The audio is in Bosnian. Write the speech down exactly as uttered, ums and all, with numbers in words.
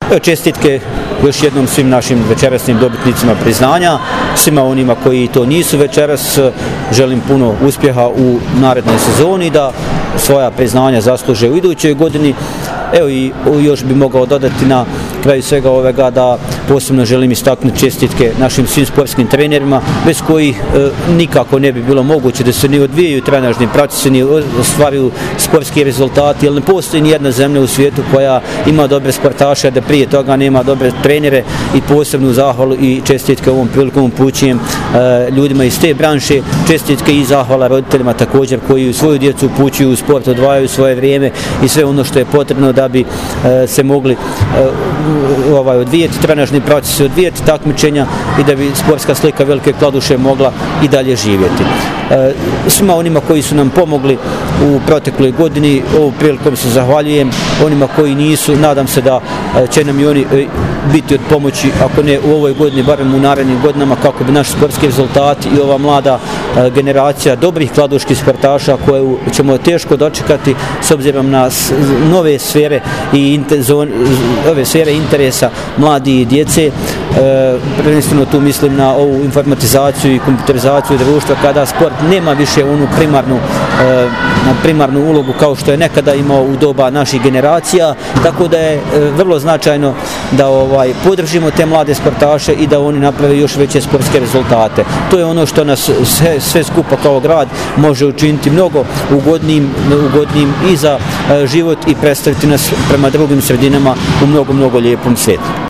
Čestitke još jednom svim našim večerasnim dobitnicima priznanja, svima onima koji to nisu večeras, želim puno uspjeha u narednoj sezoni, da svoja priznanja zasluže u idućoj godini. Evo i još bi mogao dodati na kraju svega ovega da posebno želim istaknuti čestitke našim svim sportskim trenerima, bez kojih e, nikako ne bi bilo moguće da se ni odvijaju trenažni procesi, ni ostvaruju sportski rezultati, jer ne postoji ni jedna zemlja u svijetu koja ima dobre sportaše, da prije toga nema dobre trenere, i posebnu zahvalu i čestitke ovom prilikom upućujem e, ljudima iz te branše, čestitke i zahvala roditeljima također koji svoju djecu upućuju u sport, odvajaju svoje vrijeme i sve ono što je potrebno da bi e, se mogli e, ovaj, odvijeti trenažni procesi, odvijeti takmičenja i da bi sportska slika Velike Kladuše mogla i dalje živjeti. E, svima onima koji su nam pomogli u protekloj godini, ovom prilikom se zahvaljujem, onima koji nisu, nadam se da će nam i oni biti od pomoći, ako ne u ovoj godini, barem u narednim godinama, kako bi naši sportski rezultati i ova mlada generacija dobrih kladuških sportaša koju ćemo teško dočekati s obzirom na nove sfere i ove sfere interesa mladi i djece. E, prvenstveno tu mislim na ovu informatizaciju i kompjuterizaciju društva, kada sport nema više onu primarnu, e, primarnu ulogu kao što je nekada imao u doba naših generacija, tako da je e, vrlo značajno da ovaj, podržimo te mlade sportaše i da oni naprave još veće sportske rezultate. To je ono što nas sve, sve skupa kao grad može učiniti mnogo ugodnim, ugodnim i za e, život i predstaviti nas prema drugim sredinama u mnogo, mnogo lijepom svijetu.